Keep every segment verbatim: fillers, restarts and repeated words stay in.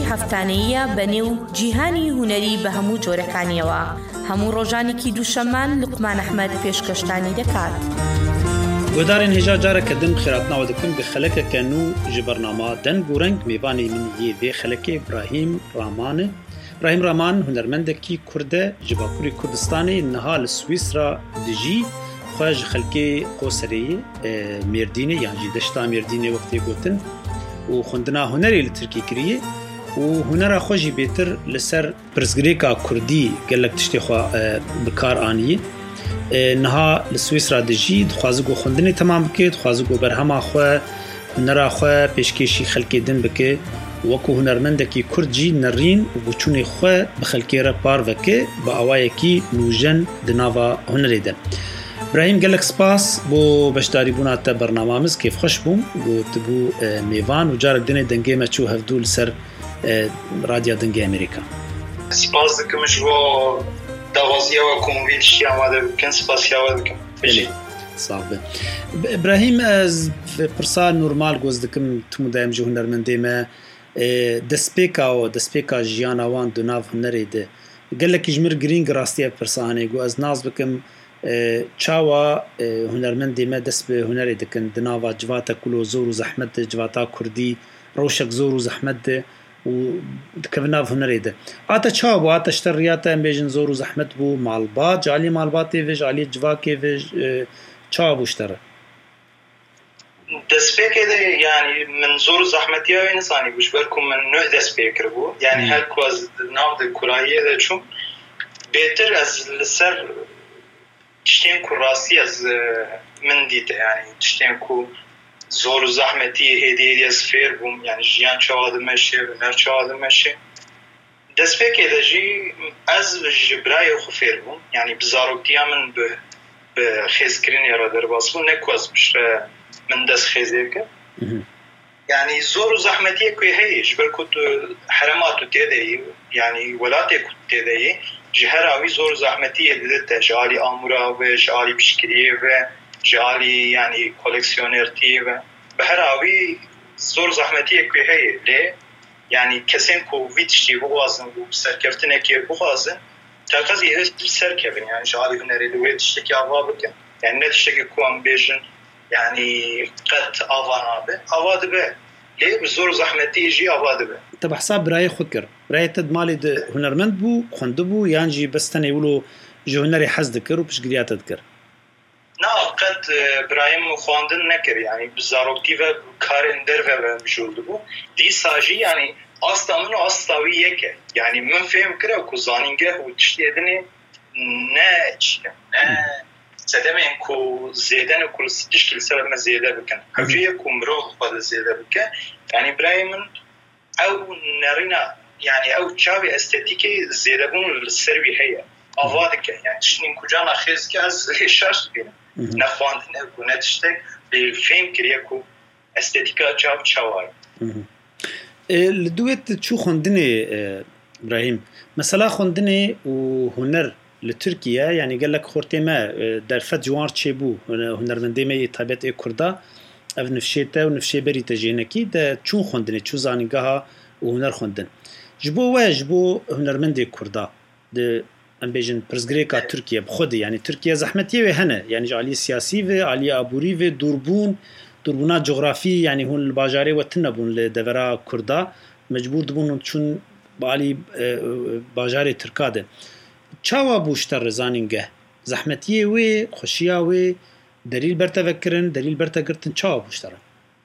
هەفتانەیە بەنێو جیهانی هونەری بە هەموو جۆرەکانیەوە. هەموو ڕۆژانێکی دووشەممان لوقمان ئەحمەد پێشکەشتانی دەکات. گۆدارên hêja careke din xêratnawe dikin bi xelekeke nû ji bernama deng û reng mêvanê min yê vê xelekê İbrahîm Raman e. İbrahîm Raman hunermendekî Kurd e ji Bakurê Kurdistanê niha li Swîsra dijî xwe ji xelkê Qosereyê Mêrdînê yan jî deşta Mêrdînê wextê gotin û xwendina hunerê li Tirkî kiriye û hunera xwe jî bêtir li ser pirsgirêka Kurdî gelek tiştê xwe bi kar anîye. Niha li Swîsra dijî dixwaze got xwendinê temam bike, dixwaze got berhema xwe hunera xwe pêşkêşî xelkê din bike wekû hunermendekî Kurd jî nerîn û biçûnê xwe bi xelkê re par veke bi awayekî nûjen di nava hunerê de. İbrahîm gelek spas bo beşdarîbûna te bernamamiz kêfxweş bûm got bû mêvan û carek dinê dengê me çû hevdû li ser Radya Dengê Amerîka. Spas dikim ji bo داوازیه و کمویدشی آماده بکن سپاسیاوه بکن بجی صعبه. İbrahîm ez pirsa normal goz dikim tu dayem ji hunermendê me destpêka û destpêka jiyana wan di nav hunerê de gelekî ji mir girîng rastiye pirsanê got ez naz bikim çawa hunermendê me dest bi hunerê dikin di nava civata ku zor û zehmet de civata Kurdî rewşek zor û zehmet de û dikevin nav hunerê de. Ata çawa bû ata ji te riyata em bêjin zor û zehmet bû malbat ji aliyê malbatê ve ji aliyê civakê ve çawa bû ji te re? Destpêkê de yani min zor û zehmetiya wê nisanî bû ji ber ku min nûh destpê kiribû yani her ku ez nav de kurayiyê de çûm bêtir ez li ser tiştên ku rastî ez min dîte yani tiştên ku zor û zehmetî hêdî ez fêr bûm yani jiyan çawa dimeşe huner çawa dimeşe. Destpêkê de jî ez ji birayê xwe fêr bûm yani bi zaroktiya min bi bi xêzkirinê re derbas bû ne ku ez bişre min dest xêzê bike. Yani zor û zehmetiyê ku heye ji ber ku tu herema tu tê de yî yani welatê ku tê de yî ji her awî zor û zehmetiyê didite ji alî amûra ve ji alî piştgiriyê ve ji alî yani koleksiyonertiyê ve bi her awî zor zehmetiyê ku heye lê yani kesên ku vî tiştî bixwazin û serkeftinekê bixwazin teqezî hêz serkevin yani ji alî hunerê li wê tiştekî ava bikin yani ne tiştekî ku em bêjin yani qet ava nabe ava dibe lê bi zor zehmetî jî ava dibe. Te bi hesab birayê xwe kir. Birayê te di malê de hunermend bû xwendibû yan jî bes tenê wilo ji hunerê hez dikir û piştgiriya te dikir? Na qet birayim xwandin nekir yani bi zaroktî ve karên derve ve mijûldibû dîsa jî yani asta min û asta wî yek e yani min fêm kira ku zanîngeh û tiştê dinê ne çîye ne sedemên ku zêde ne ku tişkî li ser me zêde bikin hewceyê ku mirov xwe de zêde bike yani birayê min ew nerîna yani ew çavê estetîkê zêdebûn li ser wî heye ava dike yani tiştên ku cana xêz ke ez lê şaş dibînim ne xwandine ku ne tiştek lê fêm kiriye ku estetika çav çawa ye. Li duwê tu çû xwendinê İbrahîm mesela xwendinê û huner li Tirkiye yani gelek xortê me derfet ciwan çêbû hunermendê me yê taybet ê Kurda ev nifşê te û nifşêberî te jênekî de çûn xwendinê çû zanîngeha û huner xwendin ji bo we ji bo hunermendê Kurda di em bêjin pirsgirêka Tirkiye bi xwe de yani Tirkiye zehmetiyê wê hene yani ji aliyê siyasî ve aliyê aborî ve dûrbûn dûrbûna coğrafî yani hûn li bajarê we tin nebûn li devera Kurda mecbûr dibûn hûn çûn bi alî bajarê Tirka de. Çawa bû ji te re zanîngeh zehmetiyê wê xweşiya wê delîl ber te vekirin delîl ber te girtin çawa bû ji te re?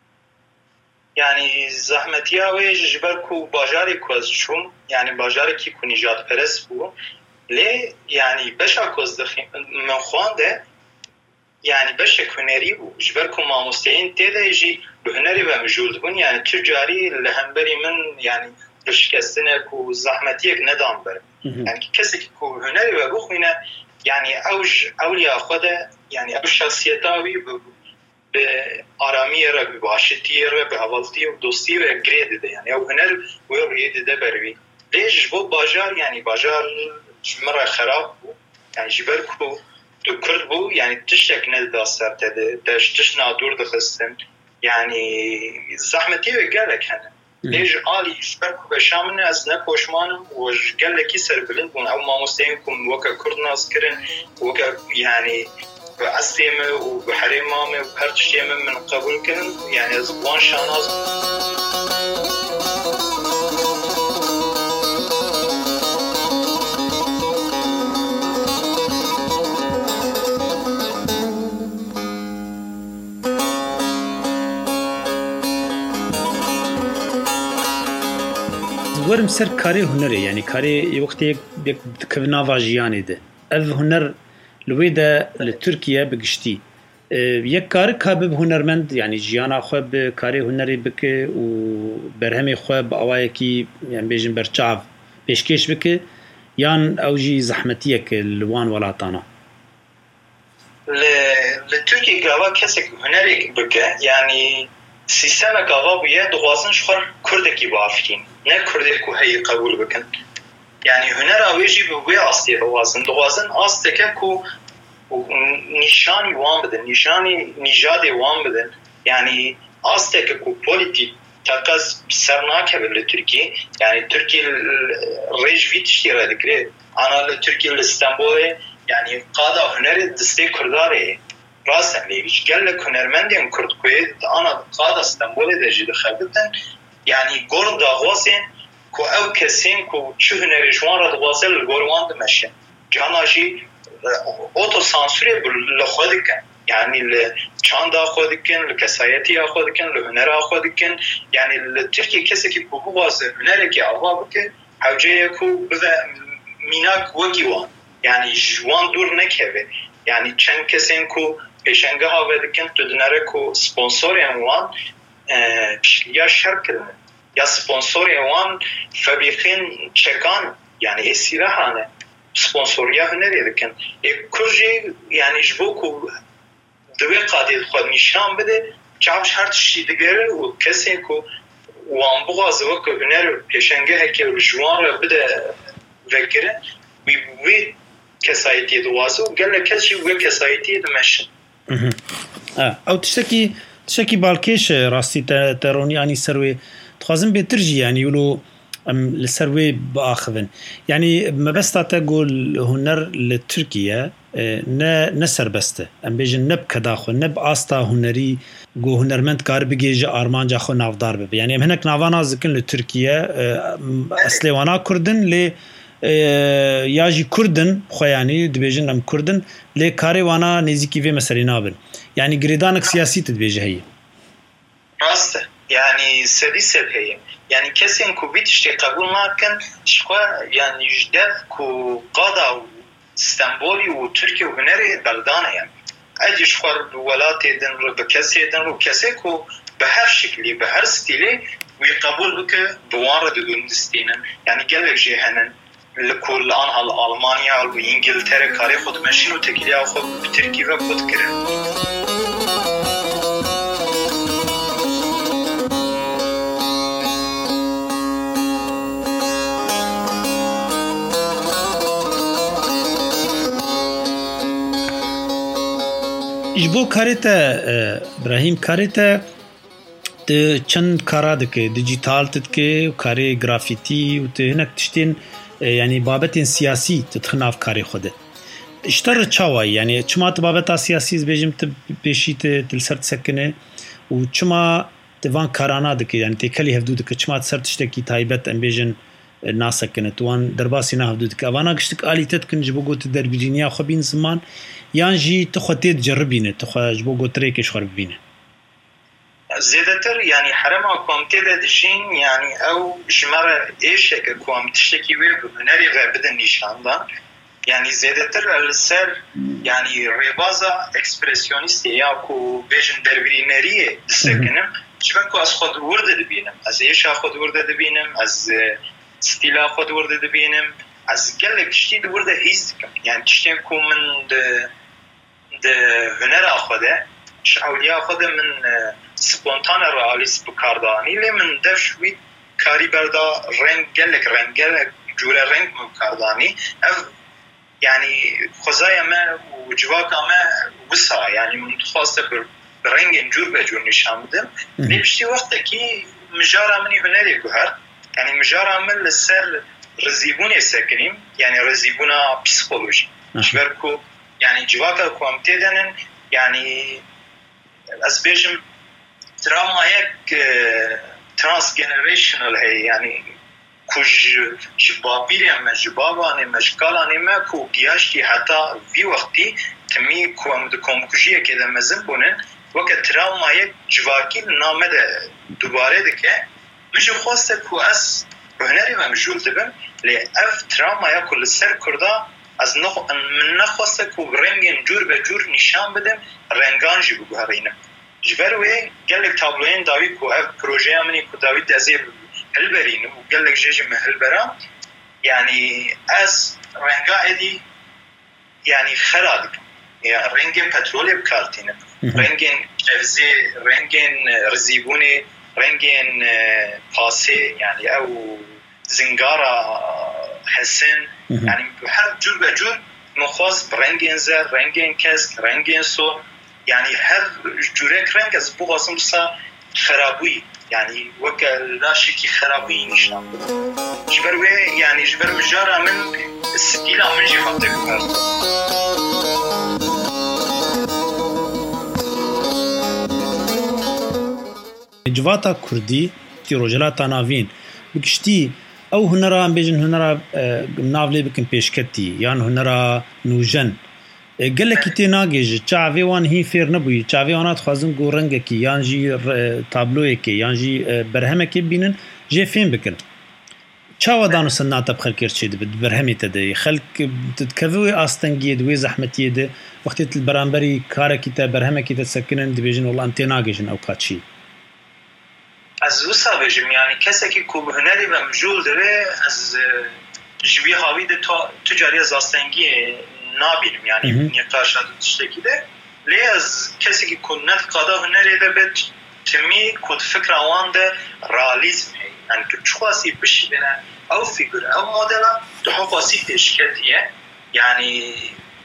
Yani zehmetiya wê ji ber ku bajarê ku ez çûm yani bajarekî ku nîjadperest bû lê yani beşa ku ez min xwande yani beşek hunerî bû ji ber ku mamosteyên tê de jî bi hunerê ve mijûl dibûn yani tu carî li hemberî min yani rişkestine ku zehmetiyek nedan ber yani kesekî ku hunerê ve bixwîne yani ew ji ewliya xwe de yani ew şahsiyeta wî bi aramiyê re bi başîtiyê re bi hevaltiyê û dostiyê ve girê dide yani ew huner wê rêyê dide ber wî lê ji bo bajar yani bajar ji min re xerab bû yani ji ber ku tu Kurd bû yani tiştek nedida ser te de te ji tişna dûr dixistin yani zehmetiyê wê gelek hene ليج عالي شبك بشامن از نپوشمانم و گلکی سر بلند بون او ما مستعين كم وكا كرد ناس كرن وكا يعني بعصيم وبحريمام وبهرتشتي من قبول كرن يعني زبان شاناز ورم سر کاری هنره یعنی کاری وقتی یک کبناوا جیانی ده اف هنر لویده لترکیه بگشتی یک کار کابب هنرمند یعنی جیانا خوب کاری هنری بکه و برهم خوب آوای کی یعنی بیشتر برچاو پیشکش بکه یان اوجی زحمتیه که لوان ولاتانا ل لترکیه گاوا کسی هنری بکه یعنی سیستم گاوا بیه دوازن شخور کردکی بافکین نه کردی که هی قبول بکن یعنی هنر آویجی به وی آستی دوازن دوازن آسته که کو نشانی وام بدن نشانی نژادی وام بدن یعنی آسته که کو پولیتیک تقص سرناکه به ترکیه یعنی ترکیه ریج ویتشی را دکره آنها ترکیه استانبول یعنی قادا هنر دسته کرداره راستن لیش گل هنرمندیم کرد کوید آنها قادا استانبول درجه دخلتن یعنی گور داغواسین کو او کسین کو چه هنرشوان را دوازل گوروان دمشه جاناشی اوتو سانسوری لخود کن یعنی لچاند خود کن لکسایتی خود کن لهنر خود کن یعنی لترکی کسی که کو بواسه هنر که آوا بکه حوجه کو بذا میناک وگیوان یعنی جوان دور نکه یعنی چند کسین کو پیشنگه ها ودکن تو دنره کو سپانسور وان یا شرکت یا سپانسور وان فبیخین چکان یعنی اسیرهانه سپانسوریا هنری دکن کجی یعنی جبو کو دوی قادیل خود نشان بده چاوش هر چیزی دیگره و کسی کو وان بغاز و که هنر پیشنگه که جوان را بده وگره وی وی کسایتی دوازه و گله کسی وی کسایتی دمشن او تشتکی تشتکی بالکش راستی ترونی آنی سروی تخازن بهترجی یعنی ولو ام لسروي باخذن يعني ما بس تقول هنر لتركيا ن نسر بسته ام بيجن نب كداخل نب استا هنري جو هنرمند كار بيجي ارمان جاخو نافدار به يعني هناك نافانا زكن لتركيا اصلي وانا كردن ل ياجي كردن خو يعني دبيجن ام كردن ل كاري وانا نزيكي في مسرينا بن يعني جريدانك سياسي تدبيجه هي راسته يعني سدي سد هي يعني كسين كو بيتشتي قبول ماكن شخوا يعني جدف كو قادا استنبولي وتركيا وهنري بلدانه يعني اجي شخوا ولات يدن بكسي يدن وكسي كو بهر شكلي بهر ستيلي ويقبول بك دوار دون دستينا يعني قالك جهنن لكل انها المانيا وانجلترا كاري خود ماشي وتكليا خود بتركيا خود كرن جبو کارتا ابراهیم کارتا ت چند کارا دکه دیجیتال تدکه و کاری گرافیتی و ته هنک تشتین یعنی بابت سیاسی تتخناف کاری خوده اشتر چاوای یعنی چما بابت سیاسی بجم ت بشیت تلسر سکنه و چما توان کارانا دکه یعنی تکلی هفدو دکه چما تسر تشتکی تایبت ام بجن ناسکنه توان درباسی نه هفدو دکه وانا گشتک آلیتت کن جبو گوت در بجینیا خو بین زمان يانجي تخطيت جربينه تخ جبو قطريك شخر بينه زيادتر يعني حرمه كومتي دشين يعني او شمره ايش كوم تشتكي وهنري غابد النشان يعني زيادتر السر يعني ريبازا اكسبرسيونيست يا كو فيجن دربينريه دسكنم شبكو از خود ورده دبينم از ايش خود ورده دبينم از ستيلا خود ورده دبينم از قالك تشتي ورده هيز يعني تشتي كو من د د هنر اخده شعوليا اخده من سپونتان رئالیست بکاردانی لی من دشوی کاری بردا رنگ گلک رنگ گلک جوره رنگ بکاردانی اف يعني خزايا ما وجواك ما وسع يعني من تخاصة برنج نجور بجور نشان بدم لبشتي وقت كي مجارة مني هنالي جوهر يعني مجارة من للسر رزيبوني ساكنين يعني رزيبونا بسيكولوجي شبركو يعني جواكا كوامتدنن يعني أسبيجم تراما يك ترانس جنريشنال هي يعني كوج جبابيري أما جباباني مشكالاني ما كو جياشتي حتى في وقتي تمي كوام دكوم كوجيه كده مزنبونن وقت تراما يك جواكي نامه دوباره دكه مش خواسته كو أس هنري ما مجول دبن لأف تراما يكل السر كردا از نخ من نخواسته کو رنگین جور به جور نشان بدم رنگانجی بگوهرینم جبروی گلک تابلوین داوی کو اف پروژه امنی کو داوی دزی هلبرین و گلک جیجم هلبرام يعني از رنگا ادی يعني خراد يعني رنگین پترول بکارتینم رنگین جفزی رنگین رزیبونی رنگین پاسه يعني او زنگارا حسن يعني هر جور بجور مخواص برنگین زر رنگین کسک رنگین سو يعني هر جورك رنگ از بو قاسم بسا خرابوي يعني وكا لاشيكي خرابوي نشان جبروي يعني جبر مجارة من السكيلة من جي خطك بارتو جواتا كردي كي رجلاتا نافين بكشتي او هنرا بيجن هنرا نافلي بكن بيشكتي يعني هنرا نوجن قال لك تناجج تشافي وان هي فير نبوي تشافي وانا تخازن جو رنگكي يانجي تابلويكي يانجي برهمكي بينن جي فين بكن تشاو دانو سنات بخلكير تشيد برهمي تدي خلق تتكفوي استنجيد وي زحمتي ده وقت البرامبري كاركي تا برهمكي تسكنن ديفيجن والله انتناججن او كاتشي از وسا بجم يعني كسكي كوب هنري بمجول ده از جوي هاوي ده تجاري زاستنگي نابینم یعنی نقاش نداشته تشتکی ده لی از کسی که کنت قدا هنری ده بد تمی کد فکر آوان ده رالیزم هی یعنی تو چخواسی بشی بینه او فیگر او مدل تو خواسی تشکتیه یعنی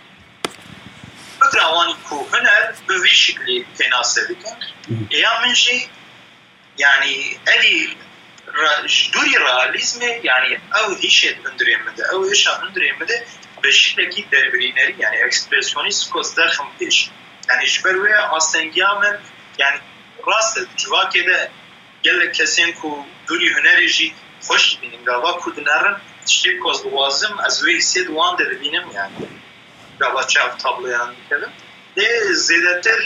فکر آوانی که هنر به وی شکلی تناسه بکن یا منشی یعنی ادی دوری رالیزم یعنی او هیشت هندریم ده او هیشت هندریم ده بشكل دربرينري يعني اكسبرسيونيست كوستر خمبيش يعني جبروي استنجامن يعني راس جوا كده قال لك كسين كو دوري هنريجي خوش بينن غوا كودنرن تشتي كوز لازم ازوي سيد وان دربينم يعني غوا تشاف تابلو يعني كده ده زيادتر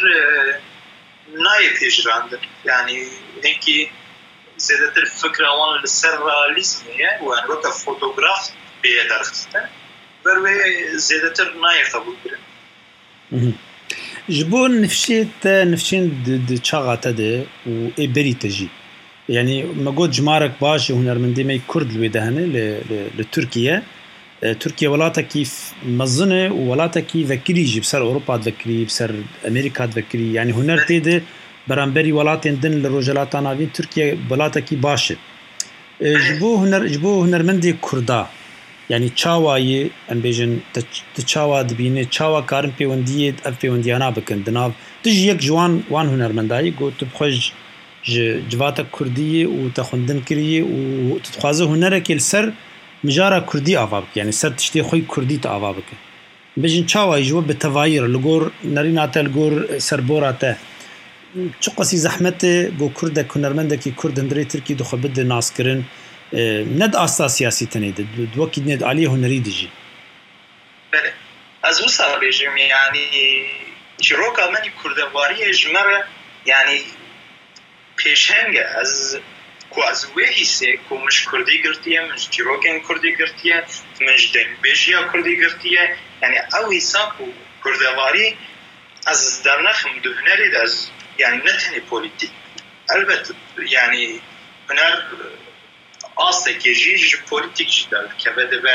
ناي تجراند يعني هيك زيادتر فكره وان للسراليزم يعني وان وقت فوتوغراف بيدرسته بروي زيادتر ناير قبول كرن جبون نفشيت نفشين د چاغاته ده و ابري تجي يعني ما قد جمارك باش هنرمندي مي كرد الودهنه لتركيا تركيا ولاتا كيف مزنه ولاتا كيف ذكري جي بسر اوروبا ذكري بسر امريكا ذكري يعني هنر تيده برامبري ولاتين دن لروجلاتا نافين تركيا ولاتا كي باشه جبو هنر جبو هنرمندي كردا يعني چاوای ام بیژن ت چاوا دبینه چاوا کارن پیوندیه اف پیوندیانا بکن دناو تج یک جوان وان هنرمندای گو تو بخوج جواتا کردی و تخوندن کریه و تتخوازه هنره که سر مجاره کردی آواب يعني سر تشتي خوي كردي تآوابك بيجن چاوا يجوا بتواير لغور نريناته لغور سربوراته چقسي زحمته گو كرد كنرمندكي كرد هندري تركي دو خبد ناس كرن ند اساس سياسي تنيد دوكي ند عليه هنري دجي بله از وسا بيجم يعني جروكا مني كردواري جمره يعني پیشنگ از کو از وی سه کو مش کردی گرتیه مش جروکن کردی گرتیه مش دنبیجیا کردی گرتیه يعني او حساب کردواری از درنخ مدهنری از يعني نتنی پولیتیک البته يعني هنر اصلا کیجی پولیتیک جدال که بده به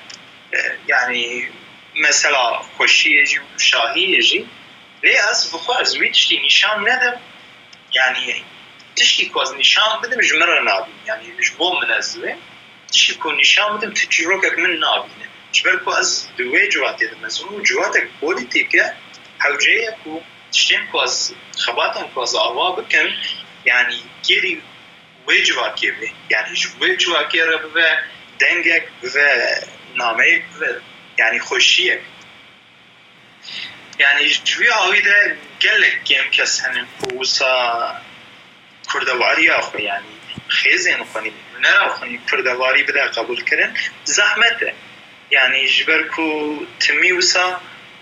يعني مثلا خوشی جی شاهی جی لی از بخو از وی تشتی نشان ندم يعني تشكي كوز نشان بدم جمرة نابي يعني مش بوم منزله تشكي كون نشان بدم تجروكك من نابي جبركو از دوي جواتي دمزون جواتك بوليتيكا حوجيك و تشتين كوز خباتن كوز آوا بكن يعني كيري ویجواکی بی یعنی ویجواکی را به دنگک و نامه و یعنی خوشیه یعنی جوی آویده گلک گیم کس هنم کوسا کردواری آخو یعنی خیزین خونی نرا خونی کردواری بده قبول کرن زحمته یعنی جبر کو تمی وسا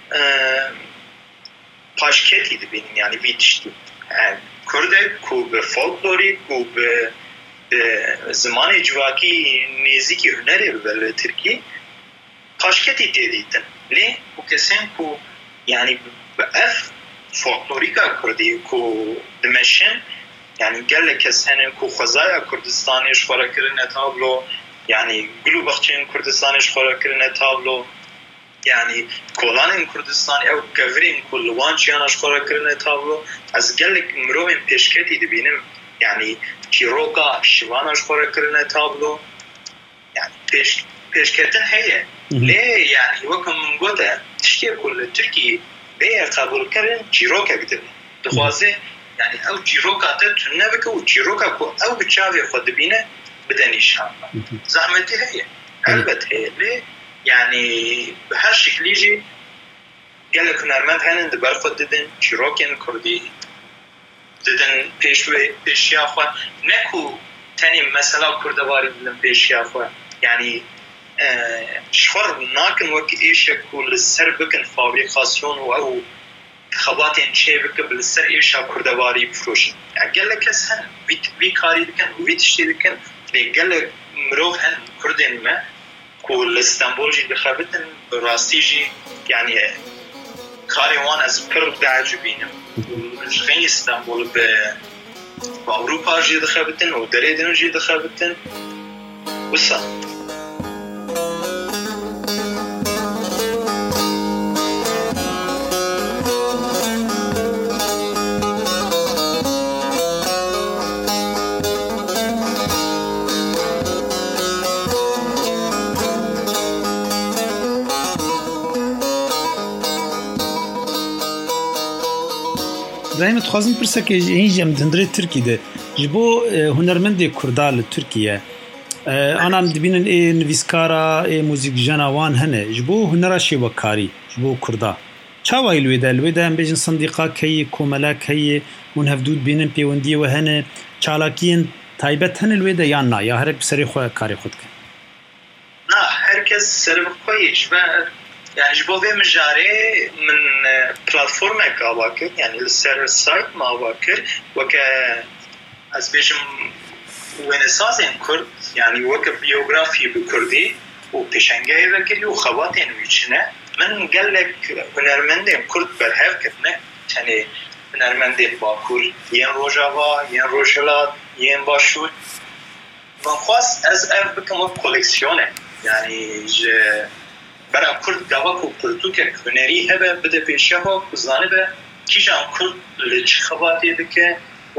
پاشکتی دبینیم یعنی ویدشتی کرده کو به فولکلوری کو به زمان جواکی نزدیکی هنری به ترکی پاشکتی دیدن لی کو کسیم کو یعنی به اف فولکلوریکا کردی کو دمشن یعنی گله کسانه کو خزای کردستانش خورا کردن تابلو یعنی گلو بخشین کردستانش خورا کردن تابلو یعنی کلان کردستانی او گورین کلوانچیانش خورا کردن تابلو از گله مروم پیشکتی دبینم یعنی چیروکا شوانش خورا کردن تابلو یعنی پیش پیشکتن هیه لی یعنی وکم من گوته تشتی کل ترکی به قبول کردن چیروکا بدن دخوازه یعنی او چیروکا تا تونه بکه و چیروکا کو او بچاوی خود بینه بدنیش هم زحمتی هیه البته هیه لی یعنی به هر شکلی جی گله کنرمند هنن دبر خود دیدن چیروکین کردی دیدن پیشوی پیشیا خود نکو تنی مثلا کردواری دیدن پیشیا خود یعنی شخور ناکن وکی ایشه کل سر بکن فابریکاسیون و او خباتین چه بکن بل سر ایشه کردواری بفروشن گله کس هن وی کاری دکن و وی تشتی دکن گله مروف هن کردین ما کل استانبول جی دخابتن راستی جی یعنی کاری وان از پر دعجو بینم غیر استانبول به اروپا جی دخابتن و دریدن جی دخابتن وسا ابراهیم تخوازم پرسه که این جم دندره ترکی ده جبو هنرمند کردال ترکیه آنام دبینن ای نویسکارا ای موزیک جنوان هنه جبو هنرا شیوه کاری جبو کردا چاوای لویده لویده هم بیجن صندیقا کی کوملک هی منهفدود بینن پیوندی و هنه چالاکین تایبت هنه لویده یا نه یا هر یک سری خواه کاری خود کن نه هرکس سری بخواه جبه يعني جبوه مجاري من بلاتفورم كاباكر يعني لسر سايت ما باكر وك از بيجم ونسازين كرد يعني وك بيوغرافي بكردي وبيشنگاي بكري وخواتين ويچنه من قالك هنرمندين كرد برهف كتنه يعني هنرمندين باكور ين روجاوا ين روجلات ين باشور من خواست از اف بكم كوليكسيونه يعني برای کرد گاوا کو کردو که هنری هبه بده پیشه ها کزانه به کیجان کرد لچ خواهی دکه و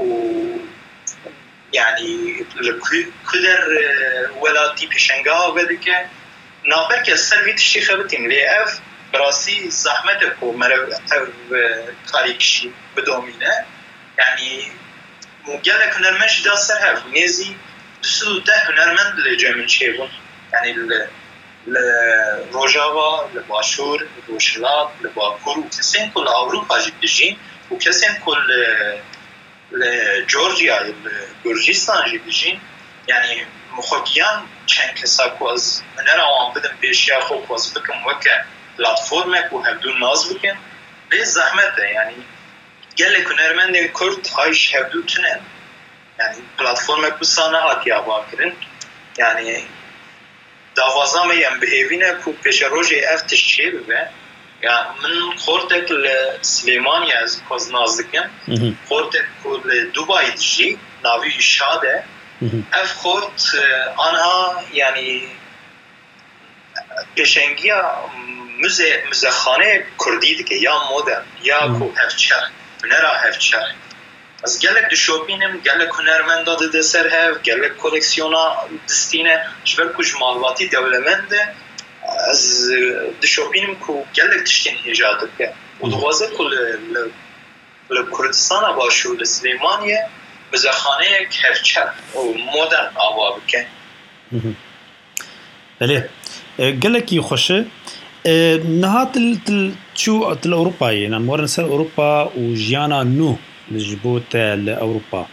یعنی لکدر ولاتی پیشنگاه ها بده که نابر که سر ویتشی خبتیم لی اف براسی زحمت کو مرو اف کاری کشی بدومینه یعنی مگله هنرمند دا سر هف نیزی دستو ده هنرمند لجمن چه بون یعنی لروجاوا لباشور لروشلات لباکور و کسین کل اروپا جدیجین و کسین کل لجورجیا لگرجستان جدیجین یعنی مخوکیان چند کسا کو از هنر آوان بدن پیشیا خوب از بکن وکه پلاتفورمک و هفدون ناز بکن به زحمته یعنی گله هنرمند کرد هایش هفدو تنن یعنی پلاتفورمک بسانه هاتی آبا کرن یعنی داوازام یم بهیوینه کو پیش روزی افتش چه ببه یا من خورتک لسلیمانی از کاز نازدکم خورتک کو لدوبای دیجی ناوی شاده اف خورت آنها یعنی پیشنگیا موزه موزه خانه کردی دیگه یا مدرن یا کو هفچر نرا هفچر از گلک دشوپینم گلک هنرمند داده دسر هف گلک کلکسیونا دستینه شبر کج مالواتی دولمنده از دشوپینم کو گلک تشتین ایجاد که و دوازه کل لکردستان باشو لسلیمانیه مزخانه کفچه و مدرن آوا بکن. بله قالك يخشه نهات شو تل أوروبا يعني مورن سر أوروبا وجيانا نو لجبوت لأوروبا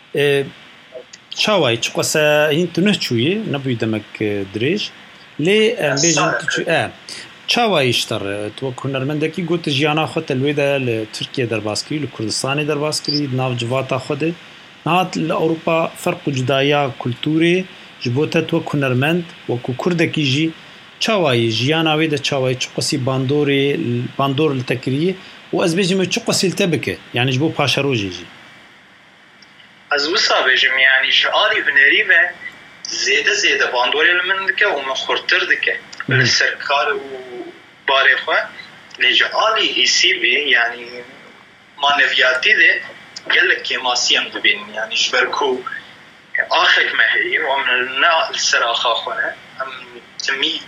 شاوي تقصى هين تنه شوية نبي دمك دريج ليه بيجن تشو آه شاوي يشتر تو كونرمندكي قلت جيانا خد الويدا لتركيا درباسكري لكردستان درباسكري ناف جواتا خده نهات لأوروبا فرق جدايا كولتوري جبوتا تو كونرمند وكو كردكي جي چاوای جیانا وی د چاوای چقسی باندوری باندور التکریه و از بجم چقسی التبکه یعنی جبو پاشروجی جی از وسا بجم یعنی شعاری بنری و زیاده زیاده باندوری المندکه و من خورتر دکه لسرکار و باره خواه لجعالی ایسی بی یعنی مانویاتی ده گلک کماسی هم دبین یعنی جبرکو آخک مهی و من نا السراخا خونه هم تمی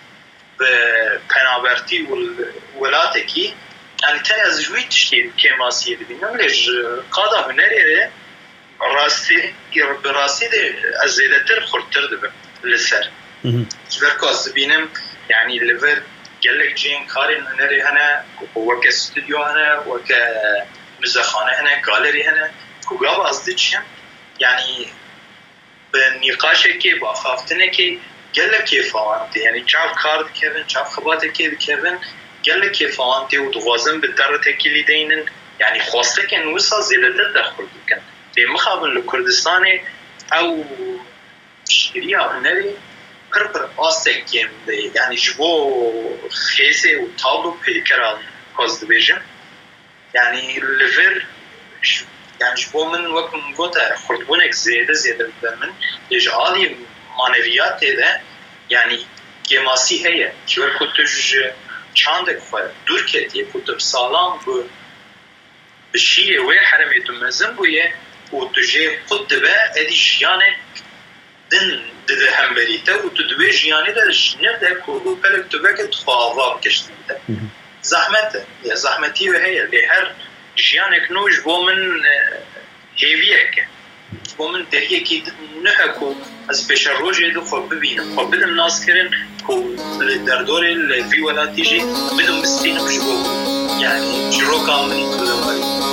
بپنابرتی ولاتکی يعني تاني از جوی تشتید کماسی دبینم لج قادا هنری راستی براستی ده از زیادتر خورتر دبم لسر جبرکو از دبینم يعني لفر گلک جین کارین هنری هنه وکا استودیو هنه وکا مزخانه هنه گالری هنه کگاب از دیچیم يعني بنقاشه که با خافتنه که گله کیفانته یعنی چاف کار دکن چاف خبات کی دکن گله کیفانته و دوازن به در تکیلی دینن یعنی خواسته که نوسا زیادت دخل دکن به مقابل کردستان او شریا نری پر پر آستکیم ده یعنی جبو خیسه و تابلو پیکران کاز دبیجم یعنی لور يعني جبو من وقت من قطع خردبونك زيادة زيادة من يجعالي مانويات ده يعني كماسي هي شو كنتج چاندك خواه دور كتية كنت بسالام بو بشيء وي حرمي تمزن بويه وتجي قد دبا ادي جيانك دن ده همبريته وتدوي جياني ده جنب ده كودو بلك تباك تخواضا بكشتن ده زحمته يا زحمتي وهي اللي هر جيانك نوج بو من هيفيك بو من دهيه كي نهكو از بشر روجه دو خب ببینم خب بدم ناس کرن كو در دور الفي ولاتي جي بدم مستينم جبو يعني جرو كامل كلهم ولي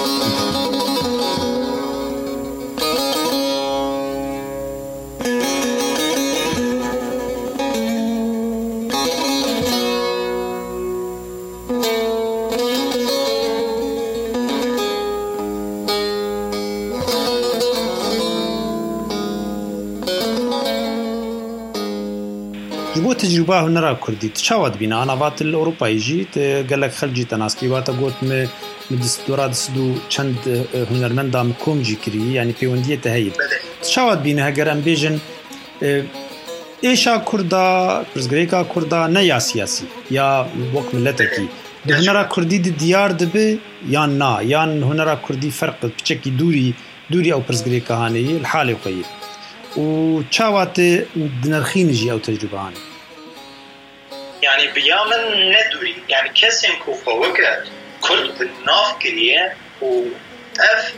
تجربه هنرا كردي تشاود بينا انا وقت الاوروبا جيت قال لك خلجي تناسكي وقت قلت م مدستورات سدو چند هنرمند دام كوم جيكري يعني بيونديه تهيب تشاود بينا هجرم بيجن ايشا كردا برزغريكا كردا نه يا سياسي يا وقت ملتكي هنرا كردي دي ديار دبي يا نا يا هنرا كردي فرق بچكي دوري دوري او برزغريكا هاني الحاله قيم و چاوات دنرخين جي او تجربه هاني يعني بيامن ندوري يعني كسين كو فوقه كرد بالناف كريه و اف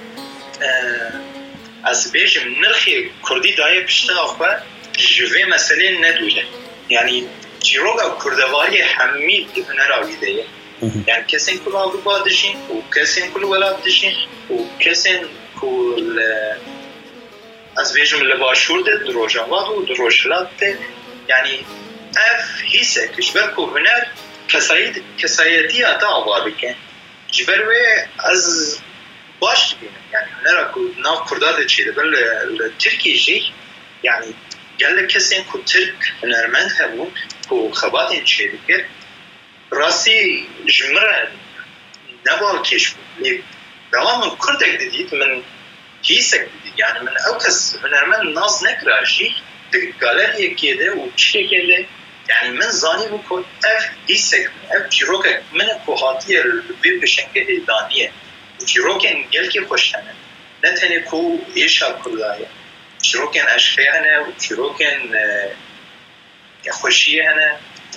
از بيجم نرخي كردي دايه بشتغل خواه جوه مسئله ندوله يعني جيروغا كردواري حميد هنراوي دايه يعني كسين كل أوروبا دشين و كسين كل ولاد دشين و كسين كل از بيجم لباشور ده دروجاوات و دروجلات ده يعني اف هیسه کشبر کو هنر کسایت کسایتی اتا آوابکن جبروی از باش بینم یعنی هنر کو ناو کرداد چیده بل ترکی جی یعنی گل کسین کو ترک هنرمند هبون کو خبات چیده کرد راستی جمره نبال کش بود دوام کردک دیدید من هیسه دیدید یعنی من او کس هنرمند ناز نکراشی در گالری کیده و چیه کیده يعني من زاني بكون اف هيسك اف جيروكا من كوهاتيه البيب بشنكه دانيه جيروكن جلكي خوشنه نتني كو ايشا كلايه جيروكن اشخيانه وجيروكن خوشيه انا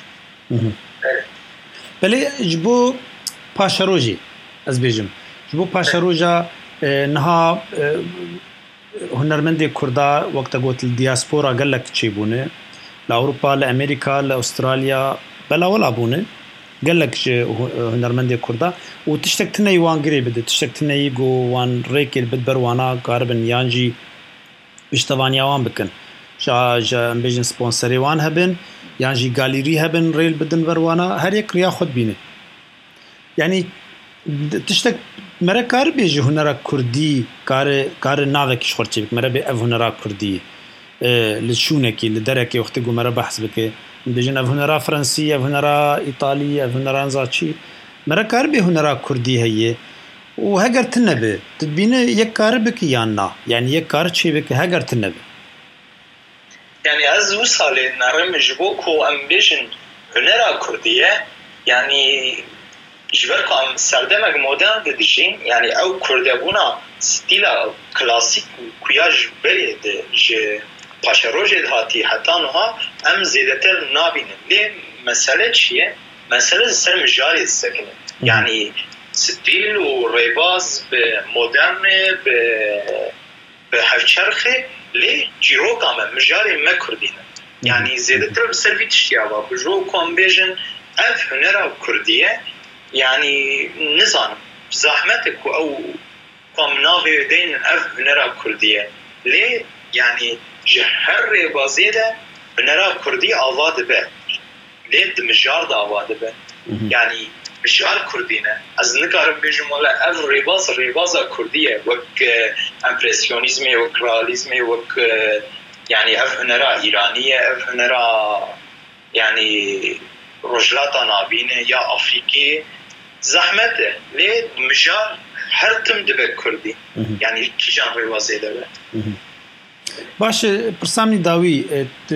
بله جبو پاشروجي از بيجم جبو پاشروجا نها هنرمندی کردا وقتا گوت الدیاسپورا گلک چی بونه لأوروبا لأمریکا لأسترالیا بلا ولا بونه گلک هنرمندی کردا و تشتک تنهی وان گری بده تشتک تنهی گو وان ریکل بد بروانا کاربن یانجی اشتوانیا وان بکن جا جا بیجن سپانسری وان هبن یانجی گالیری هبن ریل بدن بروانا هر یک ریا خود بینه یعنی تشتك مرة كار بيجي هنرا كردي كار كار ناذك شخورتي بك مرة بي اف هنرا كردي اه لشونكي لدركي وقت جو مرة بحث بك بيجن اف هنرا فرنسية اف هنرا ايطالية اف هنرا انزاتشي مرة كار بي هنرا كردي هي وهجر تنبه تبين يك كار بك يانا يعني يك كار شي بك هجر تنبه يعني از وصل نرم جبوكو ام بيجن هنرا كردية يعني جبركو ام سردمك مودرن ددشين يعني او كردبونا ستيلا كلاسيك كوياج بريد ج باشا روجد هاتي حتى نها ام زيادتر نابين ليه مسألة شيء مسألة سر مجاري السكن يعني ستيل وريباز بمودرن ب بحفشرخي ليه جيرو كامل مجاري ما كردين يعني زيادتر بسلفي تشتيابا بجو كومبيجن اف هنرا كردية يعني نظام زحمتك أو قام ناوي دين أف بنرى كردية ليه يعني جهر بازيدة بنرى كردية آواد به ليه دمجار دا آواد به يعني مجار كردينة از نكارم بيجم ولا أف ريباز ريباز كردية وك امبرسيونيزم وك راليزم وك يعني أف بنرى إيرانية أف بنرى يعني رجلاتا نابينة يا أفريقية زحمته ليه مجال هر تم دبك كردي يعني كي جان ريوازي دبه باش برسامني داوي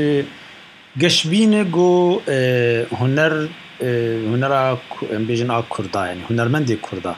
قشبينه جو هنر هنرا بيجن كردا يعني هنرمندي كردا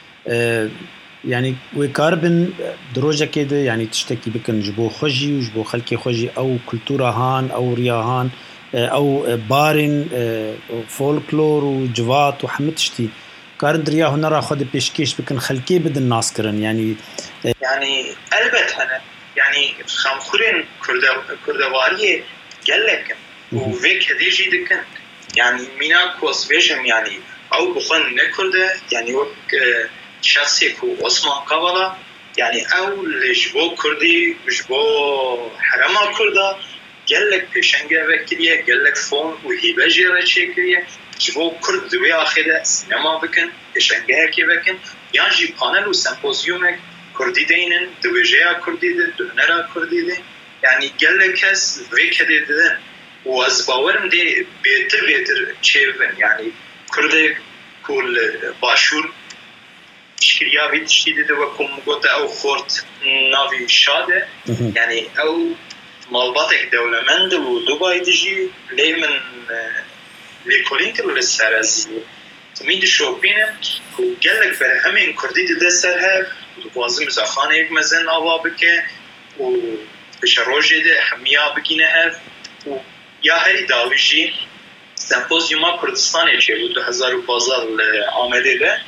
يعني ويكاربن دروجه كده يعني تشتكي بكن جبو خجي وجبو خلكي خجي او كلتورا هان او رياهان او بارن فولكلور وجوات وحمتشتي كارن دريا هنرا خود بيشكيش بكن خلكي بدن ناس كرن يعني يعني البته انا يعني خمخورين كردا كردواريه قالك وفيك هديجي دكن يعني مينا كوسفيشم يعني او بخن نكرده يعني وك شخصي كو عثمان قبلا يعني او لجبو كردي جبو حرما كردا قالك بيشنجا بكريه قالك فون وهيبه جيره شكريه جبو كرد دوی آخره سینما بکن اشنگه که بکن یا جی پانل و سمپوزیومک کردی دینن دویجه کردی ده دونرا کردی ده یعنی گله کس وی کده دن و از باورم ده بهتر بهتر چه بن یعنی کرده کل باشور شکریا وی تشتیده ده و کم گوته او خورد ناوی شاده یعنی او مالباتک دولمند و دوبای دیجی لی من لیکولینکر و لسرازی تمیدی شوپینم که گلک بر همین کردی ده سر هف و بازی مزاخانه یک مزن آوا بکه و بشه روژه ده همیا بگینه هف و یا هری داویجی سمپوزیوما کردستانه چه بود دو هزار و پانزده آمده ده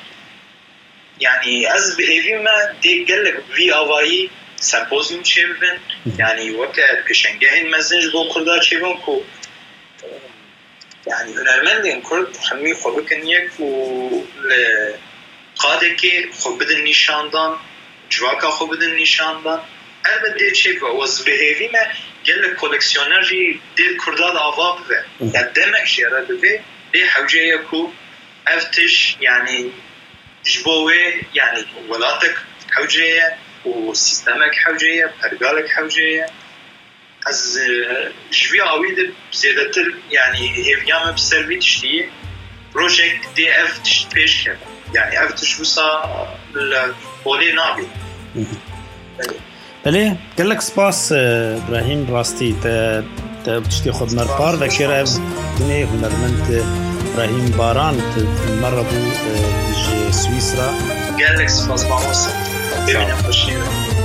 یعنی از بهیوی من دی گلک وی آوایی سمپوزیوم چه ببین یعنی وقت پیشنگه این مزنج با کرده چه ببین که يعني هنرمندين كرد همي خوبكن يك و قاده که خوب بدن نشاندان جواکا خوب بدن نشاندان البته دید چه با وز بهیوی ما گل کولکسیونر جی دید کرداد آواب و يعني دمك جيرا بده دي حوجه يكو افتش يعني جبوه يعني ولاتك حوجه و سيستمك حوجه برقالك حوجه از جوی آوید زیادتر یعنی هیویام بسروی تشتیه پروژیک دی اف تشت پیش کرد یعنی اف تشوسا لبولی نابی بله گلک سپاس ابراهیم راستی تا تشتی خود مرپار و کره اف دنه هنرمند ابراهیم باران مره بو دیج سویسرا گلک سپاس باوست ببینم خوشیه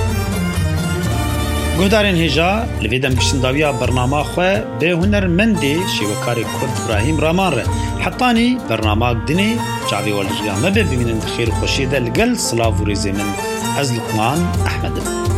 گودارین هجا لویدم بشنداویا برنامه خواه به هنرمندی شیوکاری کرد ابراهیم رامان ره حتانی برنامه دنی جاوی والجیامه ببینن خیر خوشیده لگل سلاو و ریزی من از لقمان احمد